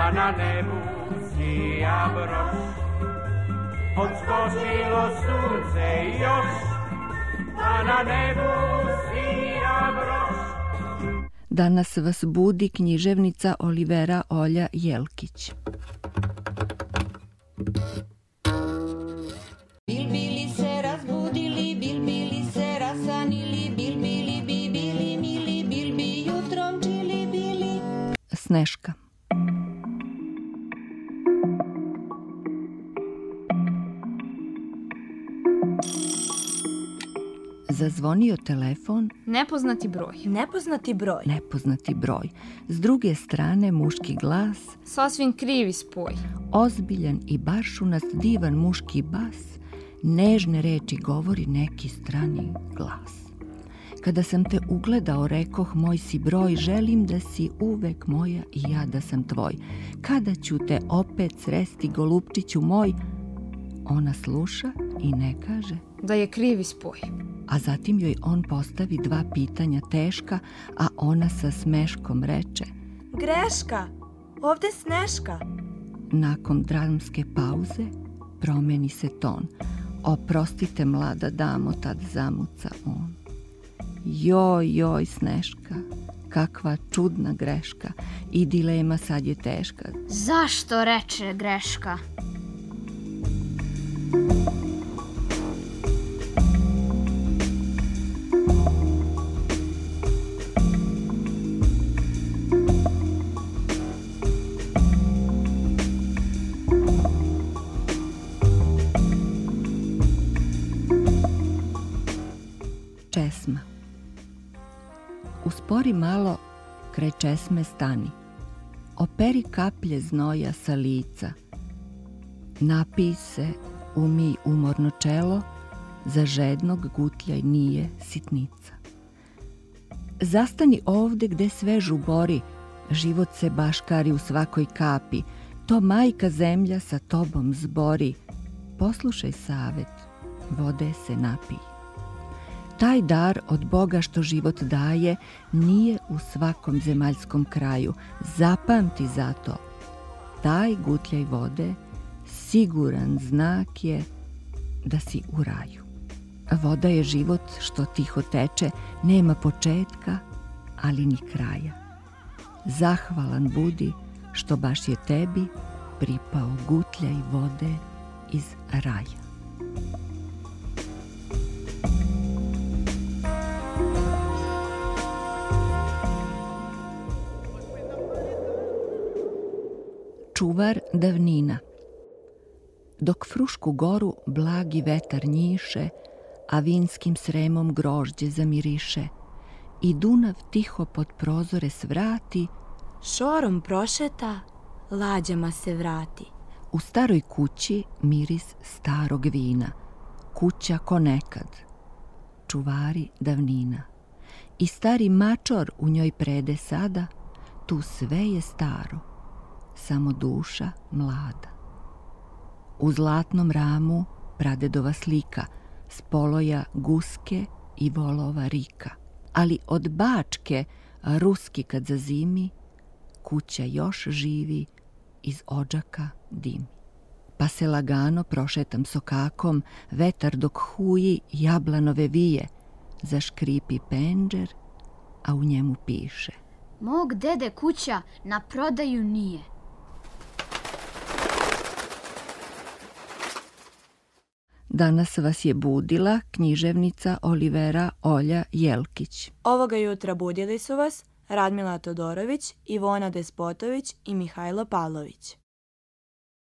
a na nebu sija broš. Odskočilo sunce još, a na nebu sija broš. Danas vas budi književnica Olivera Olja Jelkić. Bilbili se razbudili, bilbili se rasanili, bilbili bi bili mili, bilbi jutrom čili bili. Sneška. Zazvonio telefon. Nepoznati broj. Nepoznati broj. Nepoznati broj. S druge strane muški glas. Sasvim krivi spoj. Ozbiljan i baršunast divan muški bas. Nežne reči govori neki strani glas. Kada sam te ugledao, rekoh, moj si broj, želim da si uvek moja i ja da sam tvoj. Kada ću te opet sresti, golupčiću moj? Ona sluša i ne kaže da je krivi spoj. A zatim joj on postavi dva pitanja teška, a ona sa smeškom reče: Greška, ovde Sneška. Nakon dramske pauze promeni se ton. Oprostite, mlada damo, tad zamuca on. Joj, Sneška, kakva čudna greška, i dilema sad je teška. Zašto reče greška? Česma. Uspori malo, kraj česme stani. Operi kaplje znoja sa lica. Napij se, umij umorno čelo, za žednog gutljaj nije sitnica. Zastani ovde gde sve žubori, život se baškari u svakoj kapi, to majka zemlja sa tobom zbori. Poslušaj savet, vode se napij. Taj dar od Boga što život daje nije u svakom zemaljskom kraju. Zapamti zato. Taj gutljaj vode siguran znak je da si u raju. Voda je život što tiho teče, nema početka, ali ni kraja. Zahvalan budi što baš je tebi pripao gutljaj vode iz raja. Čuvar davnina. Dok Frušku goru blagi vetar njiše, a vinskim sremom grožđe zamiriše, i Dunav tiho pod prozore svrati, šorom prošeta, lađama se vrati. U staroj kući miris starog vina, kuća ko nekad, čuvari davnina. I stari mačor u njoj prede sada, tu sve je staro, samo duša mlada. U zlatnom ramu pradedova slika, s poloja guske i volova rika. Ali od Bačke, ruski kad zazimi, kuća još živi, iz odžaka dimi. Pa se lagano prošetam sokakom, vetar dok huji jablanove vije, zaškripi pendžer, a u njemu piše: Mog dede kuća na prodaju nije. Danas vas je budila književnica Olivera Olja Jelkić. Ovoga jutra budili su vas Radmila Todorović, Ivona Despotović i Mihajlo Pavlović.